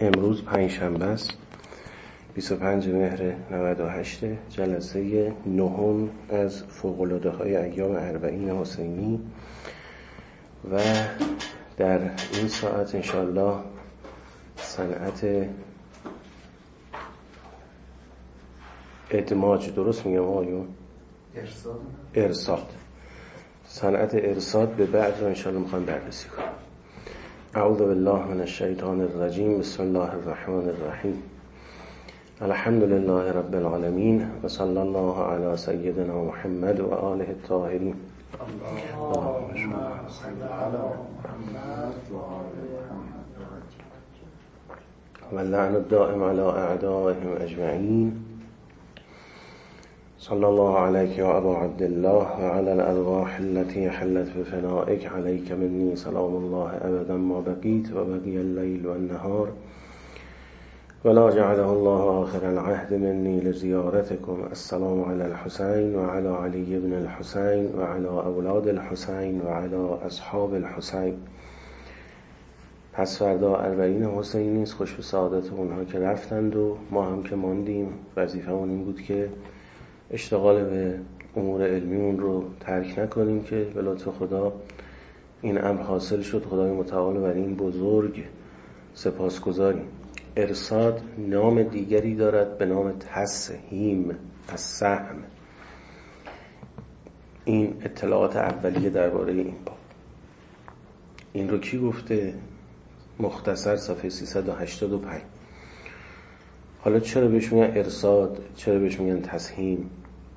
امروز پنجشنبه است 25 مهر 98 جلسه نهم از فوق‌العاده های ایام اربعین حسینی و در این ساعت انشاءالله صنعت ادماج، درست میگم آقایون؟ ارصاد، صنعت ارصاد به بعد رو انشاءالله میخوایم بررسی کنیم. اعوذ بالله من الشیطان الرجیم. بسم الله الرحمن الرحیم. الحمد لله رب العالمین و صلی الله علی سیدنا محمد و آله الطاهرین. اللهم صل علی محمد و لعن الدائم علی اعدائهم اجمعین. صلی الله علیک یا ابا عبدالله و علی الارواح التي حلت بفنائک علیک منی سلام الله ابدا ما بقیت و بقی اللیل و النهار ولا جعله الله آخر العهد منی لزیارتكم. السلام علی الحسین و علی علی بن الحسین و علی اولاد الحسین و علی اصحاب الحسین. پس فردا اربعین حسینی است. خوش به سعادت اونها که رفتند و ما هم که ماندیم. وظیفه‌مون این بود که اشتغال به امور علمیمون رو ترک نکنیم که به لطف خدا این امر حاصل شد. خدای متعال بر این بزرگ سپاسگزاریم. ارصاد نام دیگری دارد به نام تسهیم از سهم. این اطلاعات اولیه درباره این باب. این رو کی گفته؟ مختصر صفحه 385. حالا چرا بهش میگن ارصاد؟ چرا بهش میگن تسهیم؟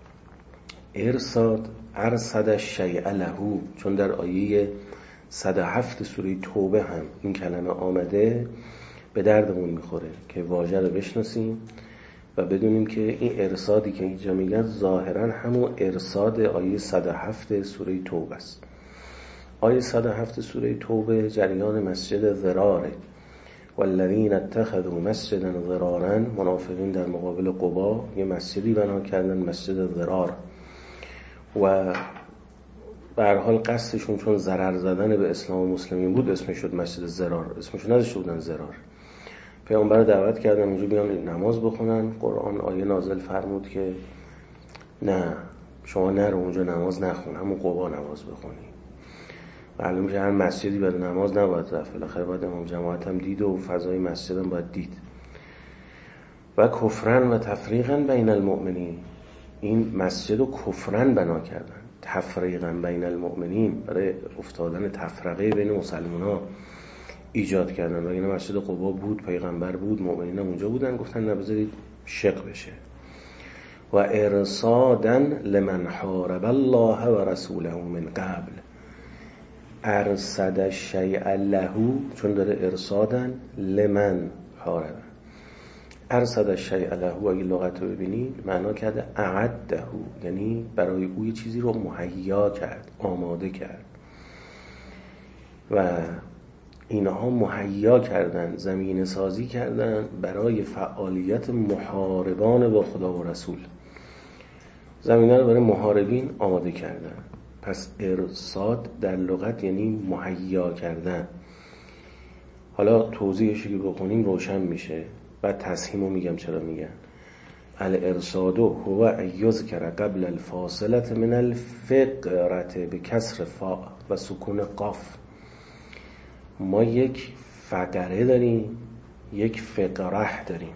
ارصاد ارصد الشیء له، چون در آیه 107 سوره توبه هم این کلمه آمده، به دردمون میخوره که واژه رو بشناسیم و بدونیم که این ارصادی که اینجا میگن ظاهرا همون ارصاد آیه 107 سوره توبه است. آیه 107 سوره توبه جریان مسجد ضراره. والذین اتخذوا مسجدا ضرارا، منافقین در مقابل قبا یه مسجدی بنا کردن، مسجد ضرار، و به هر حال قصدشون چون ضرر زدن به اسلام و مسلمین بود اسمش شد مسجد ضرار، اسمشون نذاشته بودن ضرار. پیامبر دعوت کردن اونجا بیان نماز بخونن. قرآن آیه نازل فرمود که نه، شما نرو اونجا نماز نخون، همون قبا نماز بخونی. معلومه که هر مسجدی برای نماز نباید رفت، بالاخره باید امام جماعت هم دید و فضای مسجد هم باید دید. و کفرن و تفریقا بین المؤمنین، این مسجد رو کفرن بنا کردن، تفریقا بین المؤمنین، برای افتادن تفرقه بین مسلمان ها ایجاد کردن. و این مسجد قبا بود، پیغمبر بود، مؤمنین هم اونجا بودن، گفتن نبذارید شق بشه. و ارصادا لمن حارب الله و رسوله من قبل. ارصد الشیء له، چون داره ارصادن لمن حارب. ارصد الشیء له اگه لغت رو ببینید معنا کرده اعده، یعنی برای او یه چیزی رو مهیا کرد، آماده کرد. و اینها مهیا کردن، زمینه سازی کردن برای فعالیت محاربان با خدا و رسول. زمینه رو برای محاربین آماده کردن. پس ارصاد در لغت یعنی مهیا کردن. حالا توضیحش که بخونیم روشن میشه. بعد تسهیمو میگم چرا میگن. الارصاد هو ان یذکر قبل الفاصله من الفقره به کسر فاء و سکون قاف. ما یک فقره داریم، یک فقره داریم.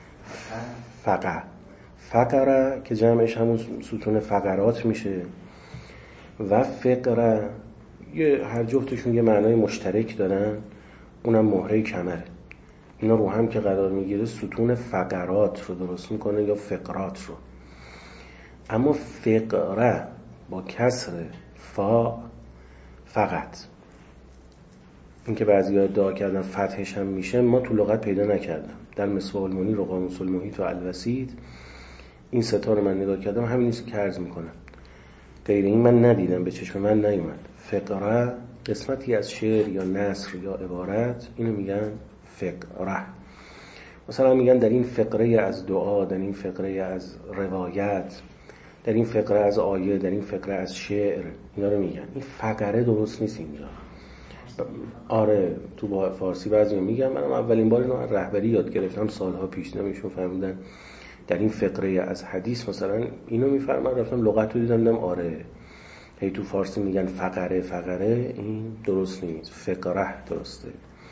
فقره که جمعش همون ستون فقرات میشه و فقره هر جفتشون یه معنای مشترک دارن، اونم مهره کمره. اینا رو هم که قرار میگیره ستون فقرات رو درست میکنه یا فقرات رو. اما فقره با کسر فا فقط، این که بعضی ها ادعا کردن فتحش هم میشه، ما تو لغت پیدا نکردم. در مصباح المنیر و قاموس المحیط و الوسیط این ستا رو من نگاه کردم، همین نیست که عرض میکنم. غیر این من ندیدم، به چشم من نیومد. فقره قسمتی از شعر یا نثر یا عبارت، اینو میگن فقره. مثلا میگن در این فقره از دعا، در این فقره از روایت، در این فقره از آیه، در این فقره از شعر، اینا رو میگن. این فقره درست نیست اینجا. آره تو فارسی بعضی میگم. منم اولین بار اینو از رهبری یاد گرفتم سالها پیش، نمیشون فهمیدن در این فقره از حدیث مثلا اینو میفرمان، رفتم لغت رو دیدم آره هی تو فارسی میگن فقره، این درست نیست، فقره درسته.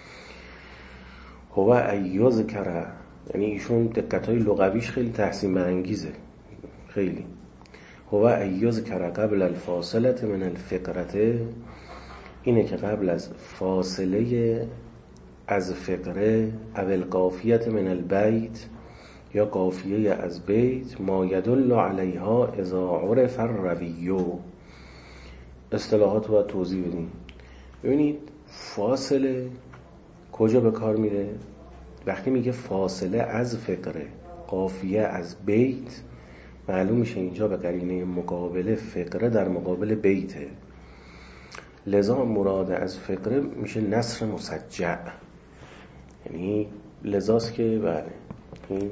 هو ایذکر، یعنی ایشون دقت‌های لغویش خیلی تحسین برانگیزه، خیلی. هو ایذکر قبل الفاصله من الفقره، اینه که قبل از فاصله از فقره او القافیه من البیت، یا قافیه از بیت، ما یدل علیها اذا عرف الروی. اصطلاحات رو باید توضیح بدیم. ببینید فاصله کجا به کار میره؟ وقتی میگه فاصله از فقره، قافیه از بیت، معلوم میشه اینجا به قرینه مقابله فقره در مقابل بیته. لذا مراد از فقره میشه نثر مسجع، یعنی لذاست که بله این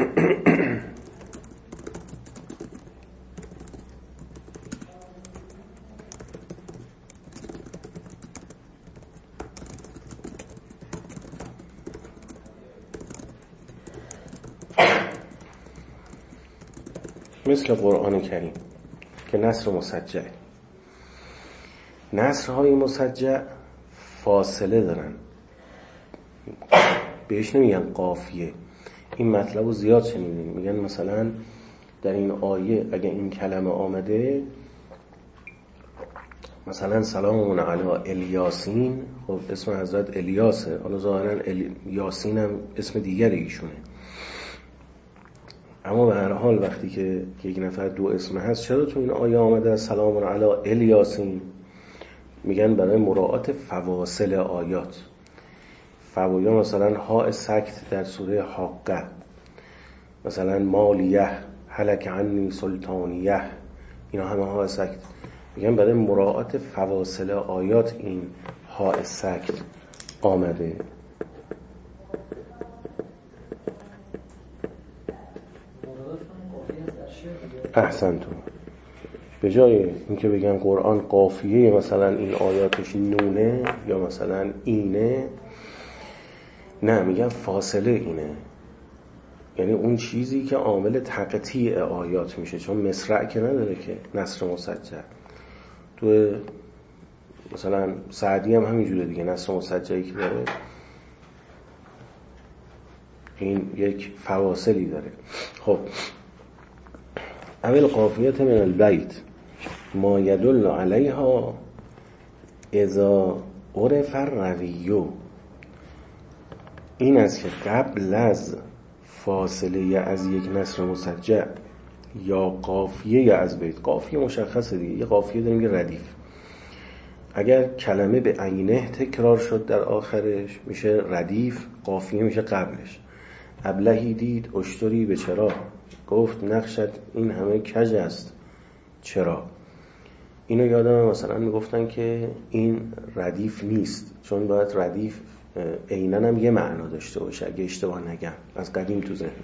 مثل قرآن کریم که نثر مسجع، نثرهای مسجع فاصله دارن، بهش نمیگن قافیه. این مطلب رو زیاد شنیدین، میگن مثلا در این آیه اگه این کلمه آمده مثلا سلام علی الیاسین، خب اسم حضرت الیاسه، حالا ظاهرا یاسین هم اسم دیگر ایشونه، اما به هر حال وقتی که یک نفر دو اسم هست، چرا تو این آیه آمده سلام علی الیاسین؟ میگن برای مراعات فواصل آیات. فوایا مثلا ها سکت در سوره حاقه، مثلا مالیه، هلک عنی سلطانیه، اینا همه ها سکت، میگن برای مراعات فواصل آیات این ها سکت آمده. احسنتون. به جای اینکه بگن قرآن قافیه مثلا این آیاتش نونه یا مثلا اینه، نه میگن فاصله اینه، یعنی اون چیزی که عامل تقطیع آیات میشه، چون مصرع که نداره که نثر مسجع. تو مثلا سعدی هم همینجوره دیگه، نثر مسجعی که داره این یک فواصلی داره. خب اول قافیت من البیت ما یدل علیها اذا عرف الروی، این است که قبل از فاصله از یک نثر مسجع یا قافیه از بیت، قافیه مشخصه دیگه، یه قافیه داریم یه ردیف، اگر کلمه به عینه تکرار شد در آخرش میشه ردیف، قافیه میشه قبلش. ابلهی دید اشتری به چرا، گفت نقشت این همه کج است چرا. اینو یادم مثلا میگفتن که این ردیف نیست، چون باید ردیف عیناً هم یه معنا داشته باشه اگه اشتباه نگم، از قدیم تو ذهنمه.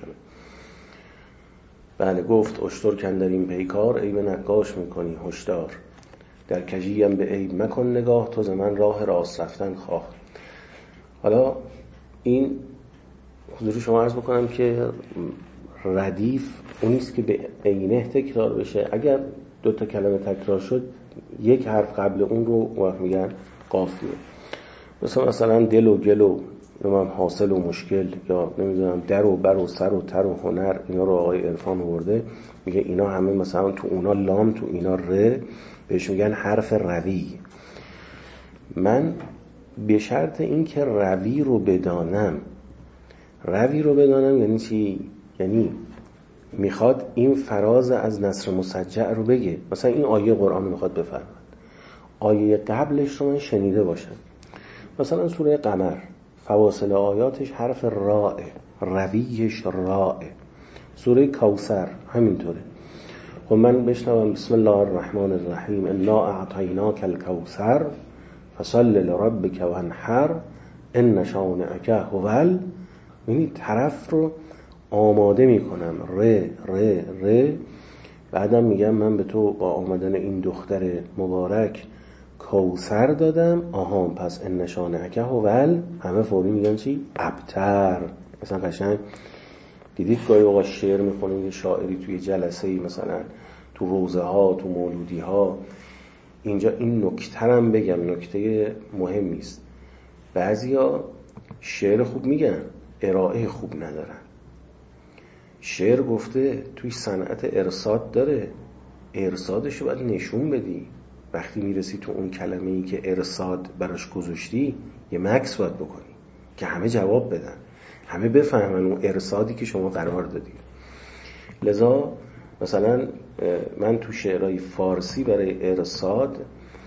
بله گفت اشتر کندرین پیکار، عیب نقاش میکنی هشدار، در کجیم به عیب مکن نگاه، تو ز من راه راست رفتن خواه. حالا این حضور شما عرض بکنم که ردیف اونیست که به عینه تکرار بشه، اگر دو تا کلمه تکرار شد یک حرف قبل اون رو میگن قافیه. مثلا دل و گل و حاصل و مشکل، یا نمیدونم در و بر و سر و تر و هنر، اینا رو آقای عرفان آورده میگه اینا همه مثلا تو اونا لام تو اینا ر، بهش میگن حرف روی. من به شرط این که روی رو بدانم یعنی چی؟ یعنی میخواد این فراز از نثر مسجع رو بگه، مثلا این آیه قرآن رو میخواد بفرماد، آیه قبلش رو من شنیده باشم. مثلا سوره قمر فواصل آیاتش حرف راء، رویش راء. سوره کوثر همینطوره، خب من بشنوم بسم الله الرحمن الرحیم انا اعطیناک الکوثر فصل لربک وانحر ان شانئک هو، یعنی طرف رو آماده میکنم، ر بعدم میگم من به تو با آمدن این دختر مبارک کوثر دادم. آها پس ان نشانهک هوال، همه فوری میگن چی؟ ابتر. مثلا قشنگ دیدید گاهی اوقات شعر میخونیم یه شاعری توی جلسه‌ای، مثلا تو روزه ها، تو مولودی ها، اینجا این نکته هم بگم، نکته مهمی است. بعضیا شعر خوب میگن، ارائه خوب ندارن. شعر گفته توی صنعت ارصاد داره، ارصادش رو باید نشون بدی. وقتی میرسی تو اون کلمه‌ای که ارصاد براش گذاشتی، یه مکس باید بکنی که همه جواب بدن، همه بفهمن اون ارصادی که شما قرار دادی. لذا مثلا من تو شعرهای فارسی برای ارصاد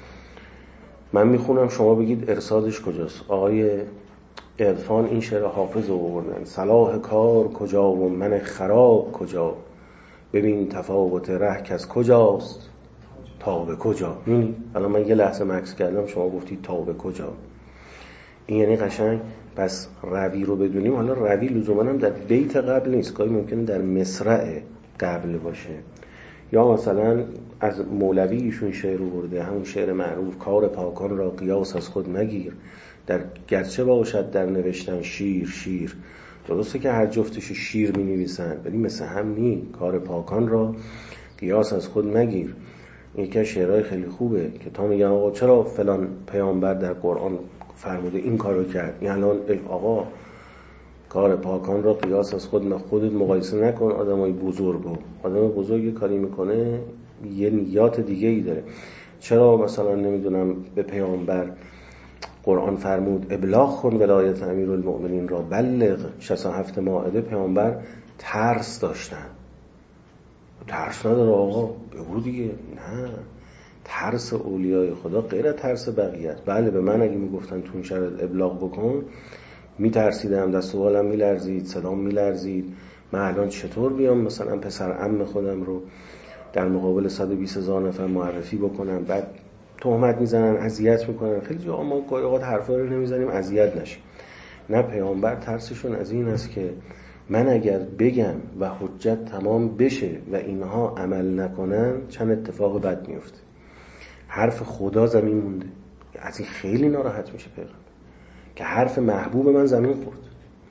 من میخونم، شما بگید ارصادش کجاست. آقای عرفان این شعر حافظ رو آوردن: صلاح کار کجا و من خراب کجا، ببین تفاوت ره که از کجاست تا به کجا. الان من یه لحظه مکس کردم، شما گفتید تا به کجا. این یعنی قشنگ پس روی رو بدونیم. حالا روی لزوما هم در بیت قبل نیست، گاهی ممکنه در مصرع قبل باشه. یا مثلا از مولوی ایشون شعر آورده، همون شعر معروف: کار پاکان را قیاس از خود مگیر، در گرچه باشد در نوشتن شیر. درسته که هر جفتش شیر می نویسن، ولی مثل هم نی. کار پاکان را قیاس از خود مگیر یکی از شعرهای خیلی خوبه که تا میگن آقا چرا فلان پیامبر در قرآن فرموده این کارو کرد، یعنی الان آقا کار پاکان را قیاس از خودت مقایسه نکن. آدمای بزرگو، آدم بزرگی کاری میکنه یه نیات دیگه ای داره. چرا مثلا نمیدونم به پیامبر قرآن فرمود ابلاغ کن ولایت امیرالمؤمنین را، بلغ 67 مائده پیامبر ترس داشتن. ترس نداره آقا، بگو دیگه. نه، ترس اولیای خدا غیر ترس بقیه است. بله به من اگه میگفتن تو این شرایط ابلاغ بکن میترسیدم، دست و بالم میلرزید، صدام میلرزید. من الان چطور بیام مثلا پسر عم خودم رو در مقابل 120,000 نفر معرفی بکنم، بعد تهمت میزنن، اذیت میکنن. خیلی جا ما گاهی اوقات حرفا رو نمیزنیم اذیت نشیم. نه، پیامبر ترسشون از این است که من اگر بگم و حجت تمام بشه و اینها عمل نکنن چند اتفاق بد میفته. حرف خدا زمین مونده، از این خیلی ناراحت میشه پیغمبر که حرف محبوب من زمین خورد.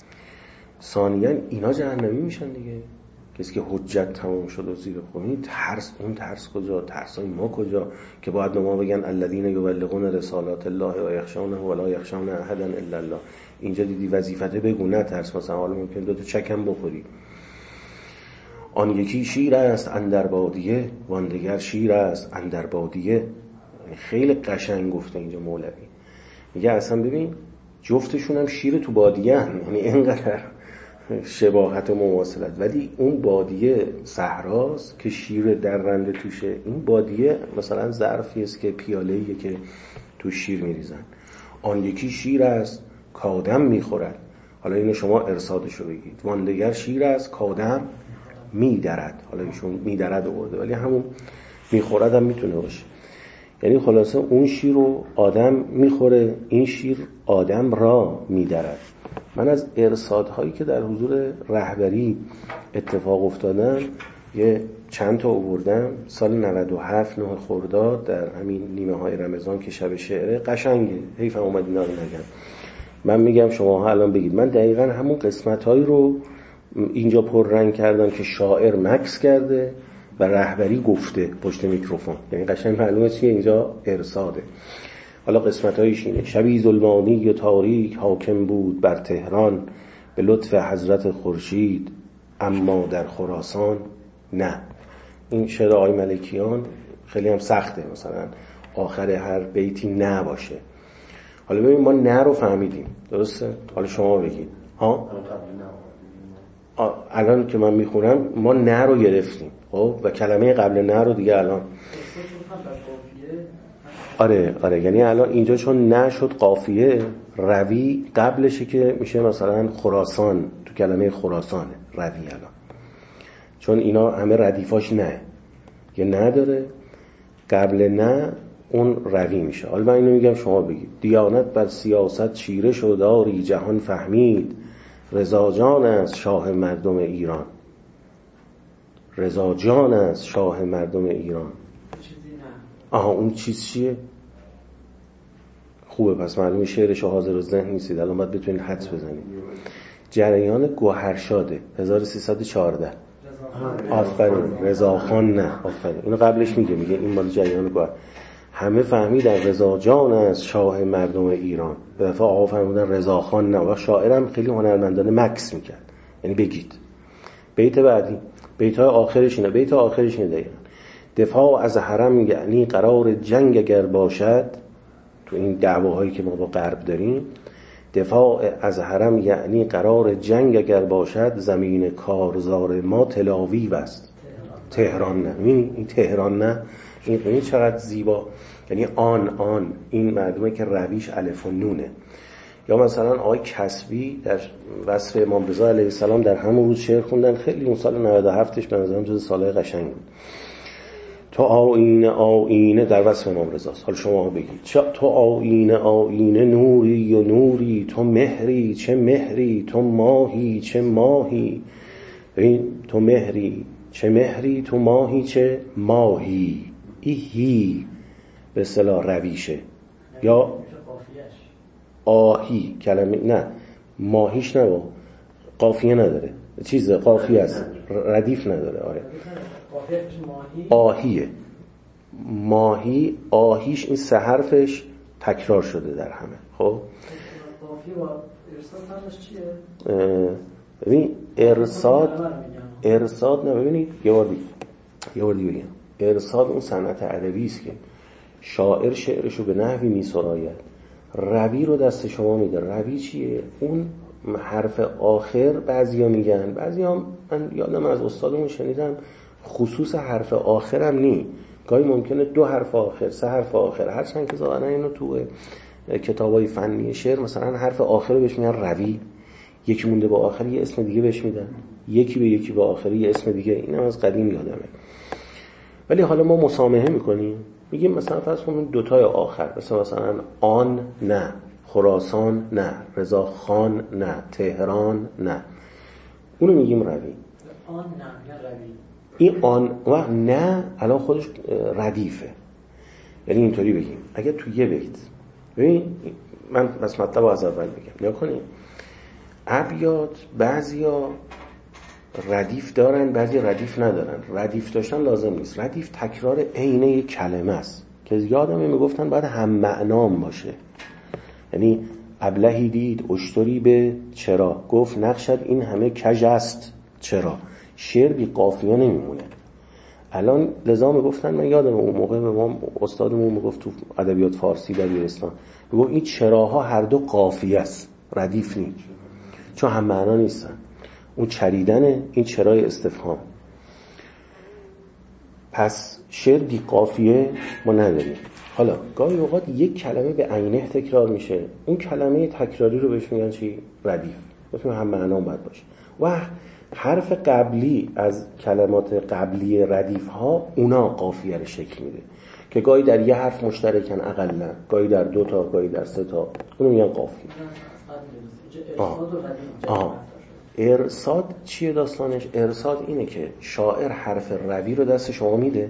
ثانیاً اینا جهنمی میشن دیگه، کسی که حجت تمام شد و زیر خونی. اون ترس کجا؟ ترسای ما کجا که باید به ما بگن الذین یبلغون رسالات الله و یخشونه ولا یخشون احدا الا الله. اینجا دیدی وظیفته بگو، نه ترس. مثلا حالا ممکن 2 تا چکم بخوری. آن یکی شیر است اندر بادیه، وان دگر شیر است اندر بادیه. خیلی قشنگ گفته اینجا مولوی، میگه اصلا ببین جفتشون هم شیر تو بادیه هم. یعنی اینقدر شباهت و مماثلت، ولی اون بادیه صحراست که شیر در رنده توشه، این بادیه مثلا ظرفی است که پیاله‌ایه که تو شیر میریزن. آن یکی شیر است کادم میخورد. حالا اینو شما ارصادش رو بگید. وان دگر شیر است کادم میدرد. حالا ایشون میدرد آورده، ولی همون میخورد هم میتونه باشه. یعنی خلاصه اون شیر رو آدم میخوره، این شیر آدم را میدرد. من از ارصادهایی که در حضور رهبری اتفاق افتادن یه چند تا آوردم. سال 97 9 خرداد در همین نیمه های رمضان که شب شعره، قشنگه، حیف اومد اینا رو نگم. من میگم شما ها الان بگید. من دقیقاً همون قسمت‌هایی رو اینجا پررنگ کردم که شاعر مکس کرده و رهبری گفته پشت میکروفون. یعنی قشنگ معلومه چیه اینجا ارصاده. حالا قسمت‌هایش اینه: شبی ظلمانی و تاریک حاکم بود بر تهران، به لطف حضرت خورشید اما در خراسان نه. این شعر آقای ملکیان خیلی هم سخته، مثلا آخر هر بیتی نه باشه. حالا ببین ما نه رو فهمیدیم، درسته؟ حالا شما بگید ها. الان که من میخونم ما نه رو گرفتیم، خب، و کلمه قبل نه رو دیگه الان آره یعنی الان اینجا چون نه شد قافیه، روی قبلشه که میشه مثلا خراسان، تو کلمه خراسانه روی الان، چون اینا همه ردیفاش نه، یه نه داره قبل نه، اون روی میشه. حالا من اینو میگم شما بگید: دیانت بر سیاست چیره شد آری جهان فهمید، رضا جان است شاه مردم ایران. رضا جان است شاه مردم ایران. اون چیز چیه؟ خوبه، پس معلومه شعرش حاضر و ذهن نیستید، الان باید بتونید حدس بزنید. جریان گوهرشاده 1314. آفرین. رضاخان نه، آفرین. اینو قبلش میگه این مال جریان گوهر. همه فهمیدن رضا جان است شاه مردم ایران، به دفعه آقا فهمیدن رضاخان نه. و شاعرم خیلی هنرمندانه مکس میکرد، یعنی بگید. بیت بعدی، بیت‌های آخرش اینه، بیت آخرش اینه دقیقاً. دفاع از حرم یعنی قرار جنگ اگر باشد، تو این دعواهایی که ما با غرب داریم، دفاع از حرم یعنی قرار جنگ اگر باشد، زمین کارزار ما تلاویو است، تهران نه. این تهران نه، این چقدر زیبا، یعنی آن این مردمه که رویش الف و نونه. یا مثلا آقای کسبی در وصف امام رضا علیه السلام در همون روز شعر خوندن، خیلی اون سال 97ش به نظرم جز سالهای قشنگ بود. تو آینه در وصف امام رضا. حالا شما بگید تو آینه نوری و نوری، تو مهری چه مهری، تو ماهی چه ماهی. تو مهری چه مهری، تو ماهی چه ماهی. هی به اصطلاح رویشه. یا آهی کلمه نه، ماهیش نه، قافیه نداره، چیز قافیه است، ردیف نداره. آره آهیه، ماهی، آهیش، این سه حرفش تکرار شده در همه. خب قافیه با ارساد همش چیه؟ ببین ارساد نه، ببینید یه بار دیگه بگم. ارساد اون صنعت ادبی است که شاعر شعرشو به نحوی میسراید، روی رو دست شما میده. روی چیه؟ اون حرف آخر، بعضیا میگن، بعضیا من یادم از استادمون شنیدم خصوص حرف آخرم نی، گاهی ممکنه 2 حرف آخر، 3 حرف آخر، هرچند که ظاهرا اینو تو کتابای فنی شعر مثلا حرف آخر رو بهش میگن روی، یکی مونده با آخر یه اسم دیگه بهش میدن، یکی به آخر یه اسم دیگه. اینم از قدیم یادمه. ولی حالا ما مسامحه میکنیم، میگیم مثلا فرض کنیم 2 تای آخر، مثلا آن نه، خراسان نه، رضاخان نه، تهران نه، اونو میگیم روی. آن نه روی. این آن و نه الان خودش ردیفه. یعنی اینطوری بگیم اگه تو یه بیت، ببین من بس مطلب از اول بگم، نیا کنیم ابیات بعضیا ردیف دارن، بعضی ردیف ندارن. ردیف داشتن لازم نیست، ردیف تکرار عین یک کلمه است که یادمه میگفتن باید هم معنام باشه. یعنی ابلهی دید اشتری به چرا، گفت نقشد این همه کژ است چرا. شعر بی قافیه نمیمونه. الان لذا میگفتن، من یادم اون موقع به ما استادمون میگفت تو ادبیات فارسی دبیرستان، میگفت این چراها هر دو قافیه است، ردیف نیست، چون هم معنا نیستن. اون چریدنه، این چرای استفهام. پس شعر بی قافیه ما نداریم. حالا گاهی اوقات یک کلمه به عینه تکرار میشه، اون کلمه تکراری رو بهش میگن چی؟ ردیف. مثلا هم معنا باید باشه. و حرف قبلی از کلمات قبلی ردیف ها اونا قافیه رو شکل میده که گاهی در یه حرف مشترکن اقلا، گاهی در 2 تا، گاهی در 3 تا، اونو میگن قافیه. ارساد چیه داستانش؟ ارساد اینه که شاعر حرف روی رو دست شما میده.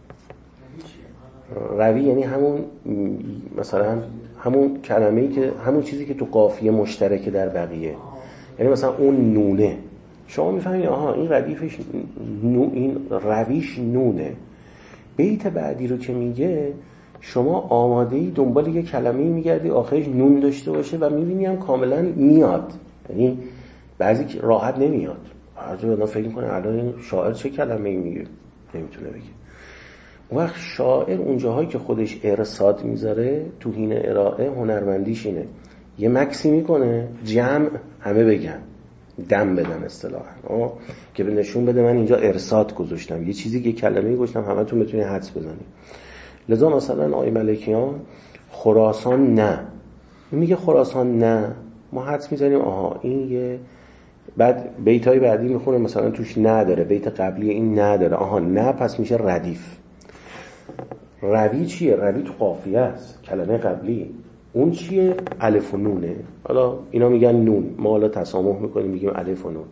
روی یعنی همون مثلا همون کلمه‌ای که همون چیزی که تو قافیه مشترکه در بقیه. یعنی مثلا اون نونه، شما میفهمید آها این ردیفش این رویش نونه. بیت بعدی رو که میگه شما آماده‌ای دنبال یه کلمه‌ای میگردی آخرش نون داشته باشه و میبینی هم کاملا میاد. یعنی بعضی که راحت نمیاد، بعضی آدم فکر میکنه الان این شاعر چه کلمه‌ای میگه، نمیتونه بگه. اون وقت شاعر اونجاهایی که خودش ارساد میذاره تو حین ارائه هنرمندیش اینه یه مکسی میکنه جمع همه بگن، دم بدن اصطلاحاً، که به نشون بده من اینجا ارساد گذاشتم، یه چیزی که کلمه‌ای گذاشتم همتون بتونید حدس بزنید. لذا مثلا آقای ملکیان خراسان نه میگه، خراسان نه ما حدس میزنیم آها این یه، بعد بیتای بعدی میخونه مثلا توش نداره، بیت قبلی این نداره، آها نه پس میشه ردیف. روی چیه؟ روی تو قافیه است، کلمه قبلی. اون چیه؟ الف و نونه. حالا اینا میگن نون، ما حالا تسامح میکنیم میگیم الف و نون.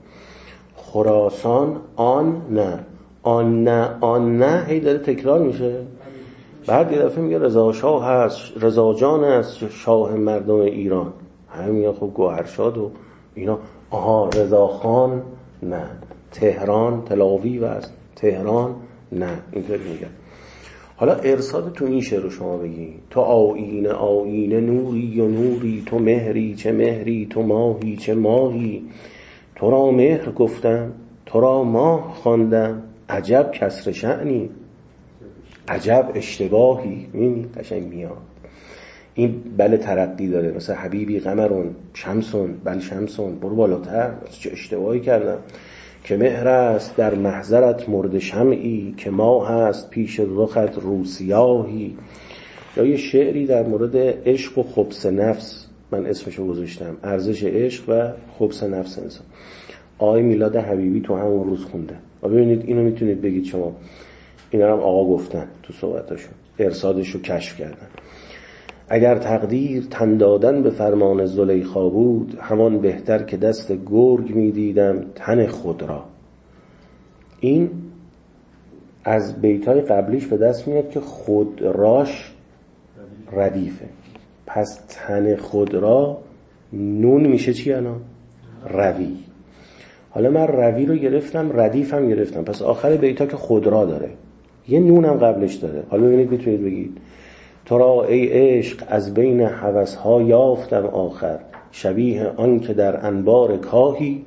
خراسان آن نه، آن نه، آن نه هی داره تکرار میشه. بعد یه دفعه میگه رضا شاه هست، رضا جان است شاه مردم ایران. همه میگن خب گوهرشاد و اینا. آها رضا خان نه، تهران تلاویو است، تهران نه، اینطوری میگن. حالا ارصاد تو این شعر رو شما بگی، تو آیینه آیینه نوری و نوری، تو مهری چه مهری، تو ماهی چه ماهی، تو را مهر گفتم تو را ماه خواندم، عجب کسر شأنی عجب اشتباهی. می‌بینی قشنگ میاد این بله ترقی داره، مثلا حبیبی قمرون شمسون بل شمسون، برو بالاتر، چه اشتباهی کردم، که مهر است در محضرت مرد شمعی، که ماه است پیش رخت روسیاهی. یا یه شعری در مورد عشق و خبث نفس، من اسمشو گذاشتم ارزش عشق و خبث نفس انسان. آقای میلاد حبیبی تو همون روز خونده و ببینید اینو میتونید بگید شما، اینا هم آقا گفتن تو صحبتاشون، ارصادشو کشف کردن. اگر تقدیر تن دادن به فرمان زلیخا بود، همان بهتر که دست گرگ میدیدم تن خود را. این از بیتای قبلیش به دست میاد که خود راش ردیفه، پس تن خود را نون میشه چی الان؟ روی. حالا من روی رو گرفتم، ردیف هم گرفتم، پس آخر بیتا که خود را داره یه نون هم قبلش داره. حالا ببینید میتونید بگید تو را ای عشق از بین هوس‌ها یافتم آخر، شبیه آن که در انبار کاهی.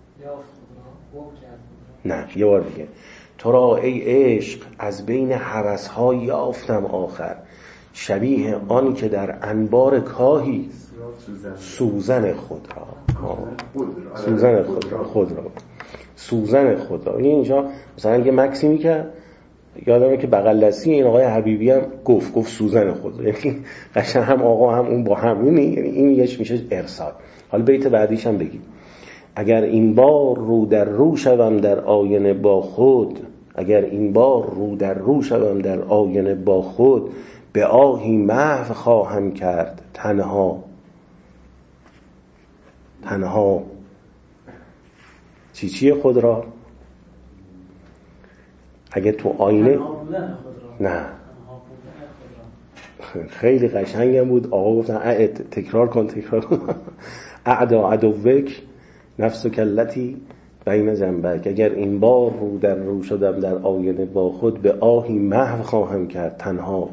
نه یه بار دیگه، تو را ای عشق از بین هوس‌ها یافتم آخر، شبیه آن که در انبار کاهی. سوزن خود را سوزن خود را سوزن خود را. اینجا مثلا یه مکسی کرد، یادمه که بغل دستی این آقای حبیبی هم گفت سوزن خود را، یعنی قشنگ هم آقا هم اون با هم، یعنی این یهش میشه ارسال. حالا بیت بعدیش هم بگید، اگر این بار رو در رو شوم در آینه با خود، اگر این بار رو در رو شوم در آینه با خود، به آهی محو خواهم کرد تنها. تنها چی خود را؟ اگه تو آینه نه خیلی قشنگم بود، آقا گفتن تکرار کن اعدا عدوک نفس کلتی بین جنبک، اگر این بار رو در رو شدم در آینه با خود، به آهی محو خواهم کرد تنها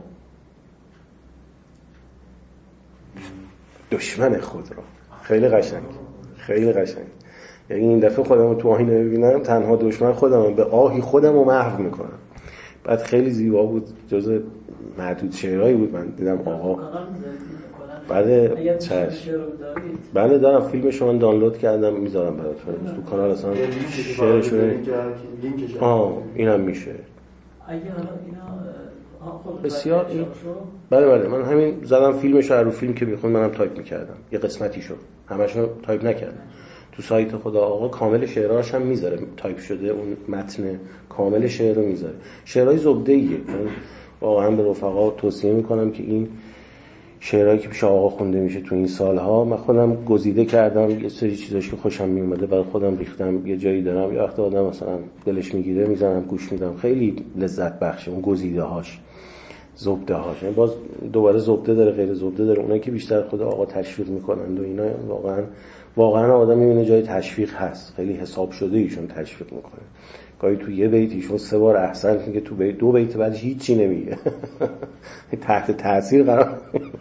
دشمن خود را. خیلی قشنگ، خیلی قشنگ. یعنی این دفعه خودم رو تو آینه ببینم تنها دشمن خودم، به آهی خودم رو محو میکنم. بعد خیلی زیبا بود، جز معدود شعرهایی بود من دیدم آقا. بعد چشم بله دارم، فیلمشو من دانلود کردم میذارم براتون تو کانال، اصلا شعرشو اینم میشه اگه حالا اینا بسیار این بله من همین زدم فیلمشو، رو فیلم که میخوند منم تایپ میکردم، یه قسمتیشو، همشو تایپ نکردم. تو سایت خدا آقا کامل شعرهاش هم میذاره تایپ شده، اون متن کامل شعر رو میذاره. شعرهای زبده‌ایه، من واقعا به رفقا توصیه میکنم که این شعرهایی که پیش آقا خونده میشه تو این سالها، من خودم گزیده کردم، یه سری چیزاش که خوشم میومده برای خودم ریختم، یه جایی دارم، یه وقت آدم مثلا دلش میگیره میزنم گوش میدم، خیلی لذت بخشه اون گزیده هاش، زبده هاش. باز دوباره زبده داره غیر زبده داره، اونایی که بیشتر خدا آقا تشویق میکنند و اینا واقعا آدم میبینه جای تشویق هست، خیلی حساب شده ایشون تشویق میکنه. گاهی تو یه بیت ایشون 3 بار احسن میگه، تو بیت 2 بیت بعد هیچی نمیگه تحت تاثیر قرار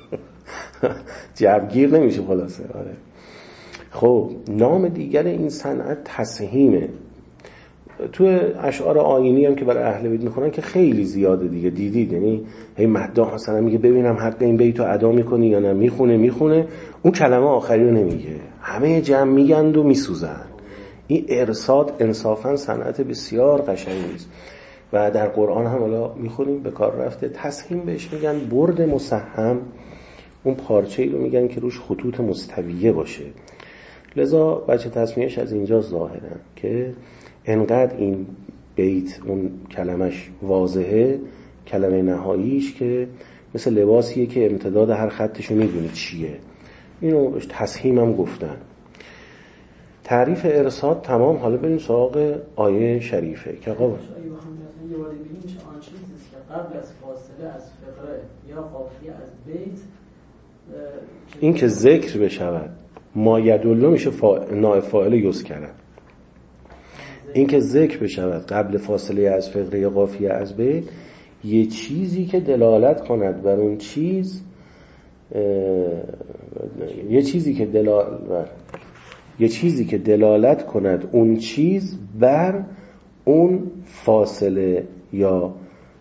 جبگیر نمیشه خلاصه. آره خب نام دیگر این صنعت تسهیمه. تو اشعار آیینی هم که برای اهل بیت میخونن که خیلی زیاده دیگه، دیدید، یعنی هی مداح مثلا میگه ببینم حق این بیتو ادا میکنی یا نه، میخونه اون کلمه آخری رو نمیگه، همه جمع میگند و میسوزن. این ارصاد انصافا صنعت بسیار قشنگی است و در قرآن هم حالا میخونیم به کار رفته. تسهیم بهش میگن برد مسهم، اون پارچه‌ای رو میگن که روش خطوط مستویه باشه، لذا بچه تصمیهش از اینجا ظاهره که انقدر این بیت اون کلمش واضحه، کلمه نهاییش، که مثل لباسیه که امتداد هر خطشو میدونی چیه. اینو تسهیم هم گفتن. تعریف ارصاد تمام. حالا بریم سراغ آیه شریفه که آقا یه بار بگیم چه آن چیزی که قبل از فاصله از یا قافیه از بیت این که ذکر بشود ما یدل میشه نائب فاعل یذکر. این که ذکر بشود قبل فاصله از فقره یا قافیه از بیت، یه چیزی که دلالت کند بر اون چیز، یه چیزی که دلالت کند اون چیز بر اون فاصله یا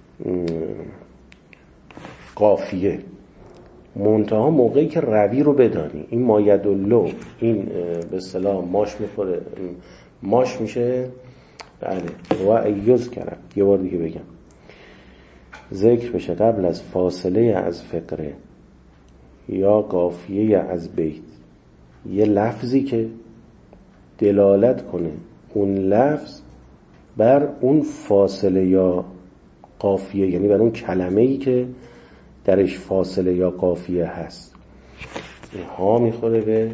قافیه. منتها موقعی که روی رو بدانی، این ما یدلو، این به اصطلاح ماش میخوره، ماش میشه بله و یذکر. یه بار دیگه بگم، ذکر بشه قبل از فاصله از فقره یا قافیه از بیت یه لفظی که دلالت کنه اون لفظ بر اون فاصله یا قافیه، یعنی بر اون کلمه‌ای که درش فاصله یا قافیه هست. این ها میخوره به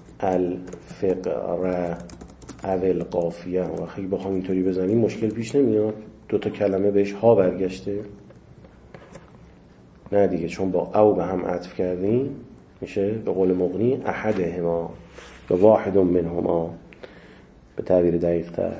الفقره او القافیه. و خیلی بخوام اینطوری بزنیم مشکل پیش نمیاد، دوتا کلمه بهش ها برگشته؟ نه دیگه، چون با او به هم عطف کردیم میشه به قول مغنی احدهما و واحد منهما به تعبیر دقیق تر.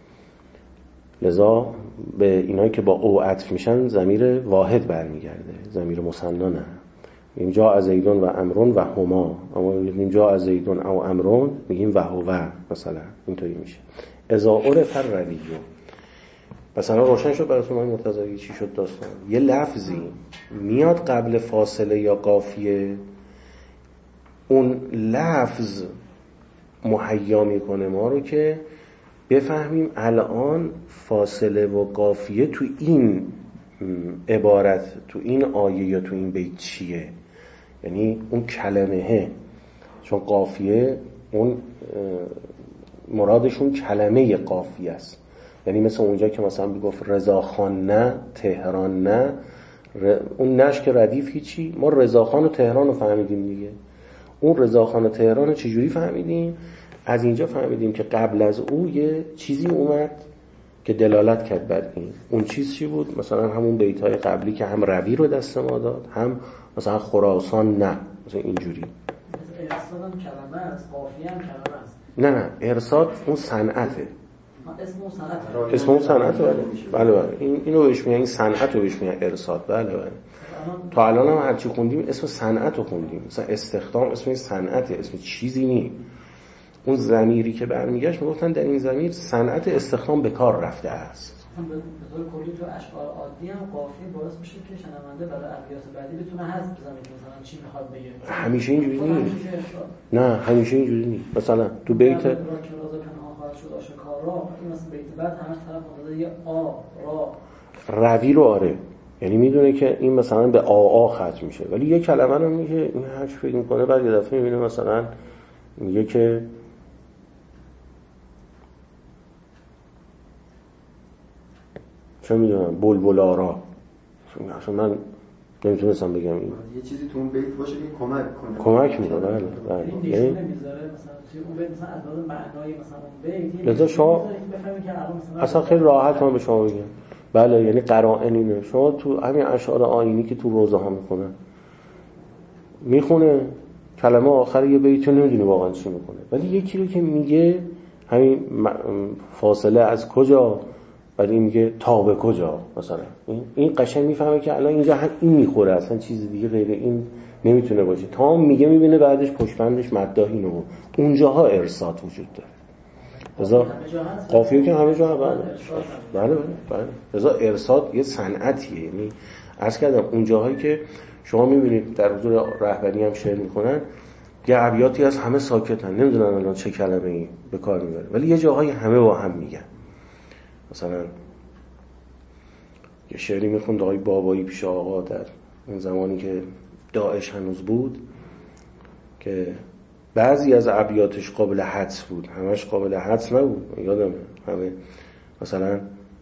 لذا به اینایی که با او عطف میشن ضمیر واحد برمیگرده، ضمیر مثنا نه. اینجا از زیدون و امرون و هما، اما اینجا از زیدون او امرون میگیم و هو مثلا، اینطوری میشه. اذا عرف الروی، مثلا روشن شد براتون من مرتضوی چی شد داستان. یه لفظی میاد قبل فاصله یا قافیه، اون لفظ مهیا میکنه ما رو که بفهمیم الان فاصله و قافیه تو این عبارت، تو این آیه یا تو این بیت چیه، یعنی اون کلمه. چون قافیه اون مرادشون کلمه قافیه است، یعنی مثل اونجا که مثلا بگفت رضاخان نه تهران نه، اون نش که ردیف هیچی، ما رضاخان و تهران رو فهمیدیم دیگه. اون رضاخان و تهران رو چجوری فهمیدیم؟ از اینجا فهمیدیم که قبل از او یه چیزی اومد که دلالت کرد بر این. اون چیز چی بود؟ مثلا همون بیتای قبلی که هم روی رو دست ما داد، هم مثلا خراسان نه، مثلا اینجوری. ارساد هم کلمه است، قافیه هم کلمه است. نه ارساد اون صنعته. اسم اون صنعته. بله اینو بهش میگن، این صنعت رو بهش میگن ارساد. بله تا الان هم هرچی خوندیم اسم صنعت رو خوندیم. مثلا استخدام اسم این صنعته، اسم چیزی نی. اون ضمیری که برمیگشت میگفتن در این ضمیر صنعت استخدام به کار رفته است. به طور کلی تو اشعار عادی هم قافیه باعث میشه که شنونده برای ابیات بعدی بتونه حذف بزنه که مثلا چی میخواد بگه. همیشه اینجوری نیست. نه همیشه اینجوری نیست. مثلا تو بیت راز پنهان خواهد شد آشکارا، این مثلا بیت بعد همش طرف اونجا یه آ را روی رو آره، یعنی میدونه که این مثلا به آ ختم میشه، ولی یه کلمه رو میگه این هرچی فکر میکنه بعد یه دفعه میبینه مثلا میگه که چه میدونم بلبل آرا. اصلا من نمیتونستم بگم این یه چیزی تو اون بیت باشه که کمک میکنه. بله این نشونه میذاره مثلا توی اون بیت مثلا از معنای مثلا اون بیت لذا شما اصلا خیلی راحت من به شما بگم بله، یعنی قرائن اینه. شما تو همین اشعار آیینی که تو روزه ها میخونه کلمه آخر یه بیت رو نمیدونی واقعا چی میکنه، ولی یکی رو که میگه همین فاصله از کجا، ولی میگه تا به کجا مثلا، این قشنگ میفهمه که الان اینجا هم این میخوره، اصلا چیز دیگه غیر این نمیتونه باشه. تا میگه میبینه بعدش پشتبندش مداحینه و اونجاها ارساد وجود داره. لذا قافیه که همه جا بله. لذا ارساد یه صنعتیه. یعنی عرض کردم اونجاهایی که شما میبینید در حضور رهبری هم شعر میکنن یه ابیاتی از همه ساکتن، نمیدونن الان چه کلمه‌ای به کار میبرن، ولی یه جاهای همه با هم میگن. مثلا یه شعری میخوند آقای بابایی پیش آقا در اون زمانی که داعش هنوز بود، که بعضی از ابیاتش قابل حدس بود، همش قابل حدس نبود. یادمه همه مثلا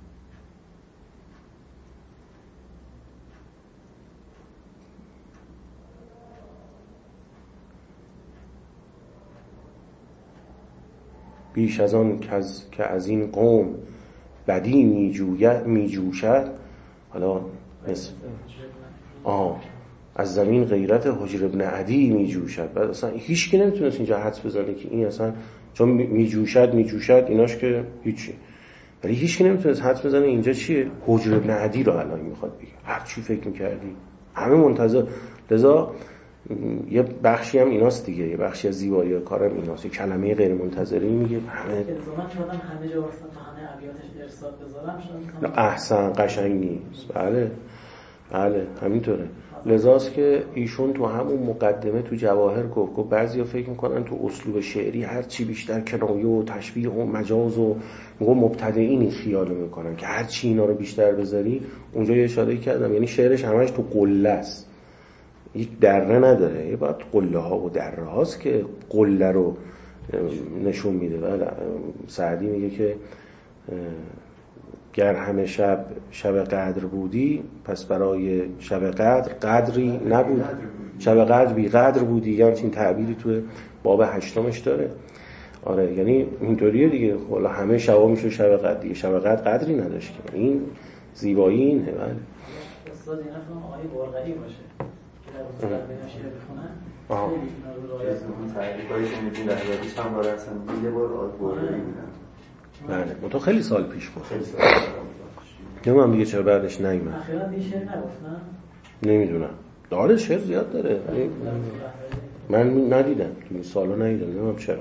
بیش از آن که از این قوم بدی می جوشد. حالا از زمین غیرت حجر ابن عدی میجوشد. بعد اصلا هیچ کی نمیتونست اینجا حدس بزنه که این اصلا چون میجوشد ایناش که هیچی، ولی هیچ کی نمیتونست حدس بزنه اینجا چیه، حجر ابن عدی رو الان میخواد بگه. هر چی فکر میکردی همه منتظر. لذا یه بخشی هم ایناست دیگه، یه بخشی از زیبایی کارم ایناست، یه کلمه غیر منتظری میگه همه جا واسه تا همه ابیاتش ارسال بذارم. احسن، قشنگ نیست. بله همینطوره. لذاست که ایشون تو همون مقدمه تو جواهر گفت بعضیا فکر میکنن تو اسلوب شعری هر چی بیشتر کنایه و تشبیه و مجاز و مبتدعین خیال میکنن که هر چی اینا رو بیشتر بذاری. اونجا یه اشاره کردم، یعنی شعرش همش تو قله است، یک دره نداره، یه باید قله ها و دره هاست که قله رو نشون میده. بله سعدی میگه که گر همه شب قدر بودی، پس برای شب قدر قدری نبود. شب قدر بی قدر بودی، یا همچین تعبیری تو باب 8 داره. آره یعنی اینطوریه دیگه، حالا همه شبا میشه شب قدر دیگه، شب قدر قدری نداشت که. این زیبایی اینه. بله استاد اینا فهم آقای برقعی باشه که در اصول بین شعر بخونن. خیلی اینا رو رعایت کنن. تعریفایی که می‌دین در حدیث هم بار اصلا یه بار آقای برقعی می‌بینن. بله منطقه خیلی سال پیش بود. نمیدونم دیگه چرا بعدش نیومد. اخیراً دیگه شعر نگفتن؟ نمیدونم. داره شعر زیاد داره. من ندیدم تو این سالا ندیدم، نمیدونم چرا.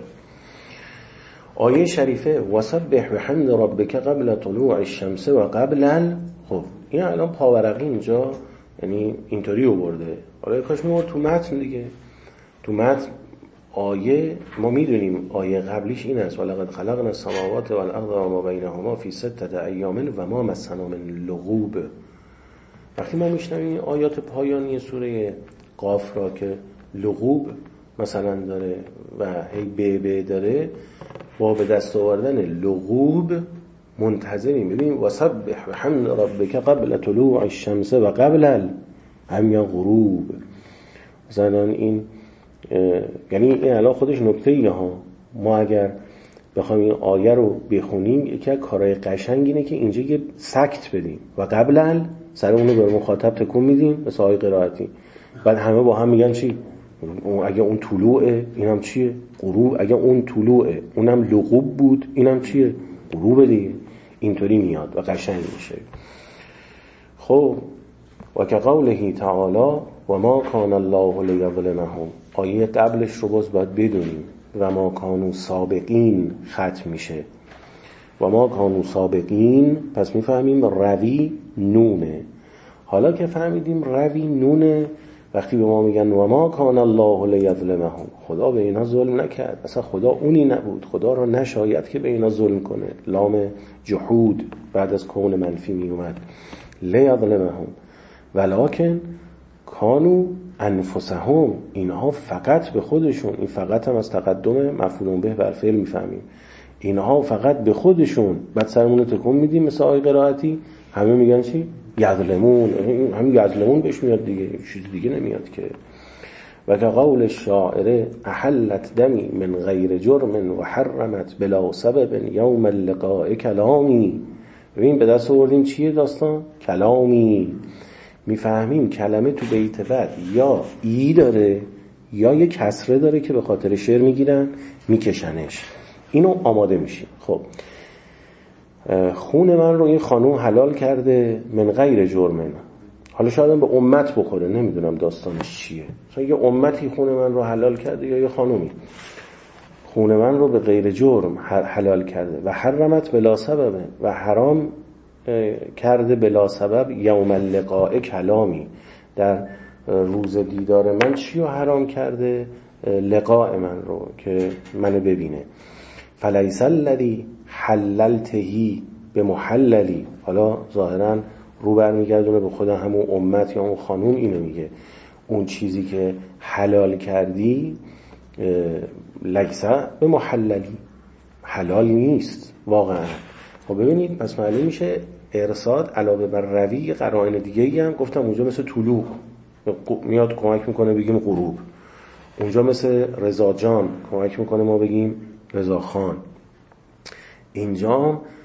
آیه شریفه وسبح بحمد ربک قبل طلوع الشمس و قبل خب این الان پاورقی اینجا یعنی اینطوری آورده. حالا کاش میورد تو متن دیگه. تو متن آیه ما میدونیم آیه قبلیش این است ولقد خلقنا السماوات والارض وما بینهما فی 6 ایام و ما مسنا من لغوب. وقتی ما میشنویم آیات پایانی سوره قاف را که لغوب مثلا داره و هی به داره، با به دست آوردن لغوب منتظریم. ببین وسبح بحمد ربک قبل طلوع الشمس و قبل هم غروب. مثلا این یعنی این الان خودش نکته‌ایه ها. ما اگر بخوایم این آیه رو بخونیم یکی از کارهای قشنگ اینه که اینجا یه سکت بدیم و قبل سر اون رو به مخاطب تکون میدیم مثل آیه قرائتی. بعد همه با هم میگن چی؟ اگه اون طلوعه اینم چیه؟ غروب. اگه اون طلوعه اونم لغوب بود اینم چیه؟ غروب دیگه. اینطوری میاد و قشنگ میشه. خب و که قوله تعالی و ما کان الله لیظلمهم، آیه قبلش رو باز باید بدونیم. و ما کانوا سابقین ختم میشه. و ما کانوا سابقین، پس میفهمیم روی نونه. حالا که فهمیدیم روی نونه، وقتی به ما میگن و ما کان الله لیظلمهم، خدا به اینا ظلم نکرد، اصلا خدا اونی نبود، خدا را نشاید که به اینا ظلم کنه. لام جحود بعد از کون منفی میومد. لیظلمهم ولکن کانوا انفسهم، اینها فقط به خودشون، این فقط هم از تقدم مفعول به بر فعل میفهمیم، اینها فقط به خودشون. بعد سرمون رو تکون میدیم مثل آیه قرائتی، همه میگن چی؟ یظلمون. همین یظلمون بهش میاد دیگه، چیز دیگه نمیاد که. و که قول الشاعر احلت دمی من غیر جرم و حرمت بلا سبب یوم اللقاء کلامی. ببین به دست آوردیم چیه داستان؟ کلامی. میفهمیم کلمه تو بیت بعد یا ای داره یا یه کسره داره که به خاطر شعر میگیرن میکشنش. اینو آماده میشیم. خب خون من رو این خانوم حلال کرده من غیر جرم. حالا شاید هم به امت بخوره، نمیدونم داستانش چیه. مثلا یه امتی خون من رو حلال کرده یا یه خانومی خون من رو به غیر جرم حلال کرده. و حرمت بلا سبب، و حرام کرده بلا سبب یوم اللقاء کلامی، در روز دیدار من چی رو حرام کرده؟ لقاء من رو که منو ببینه. فلیس الذی حللتهی به محللی. حالا ظاهرا رو برمیگردونه به خود همون امت یا اون خانوم. اینو میگه اون چیزی که حلال کردی لیس به محللی، حلال نیست واقعا. خب ببینید پس معلوم میشه ارصاد علاوه بر روی قرائن دیگه‌ای هم گفتم اونجا مثل طلوع میاد کمک میکنه بگیم غروب، اونجا مثل رضا جان کمک میکنه ما بگیم رضا خان، اینجا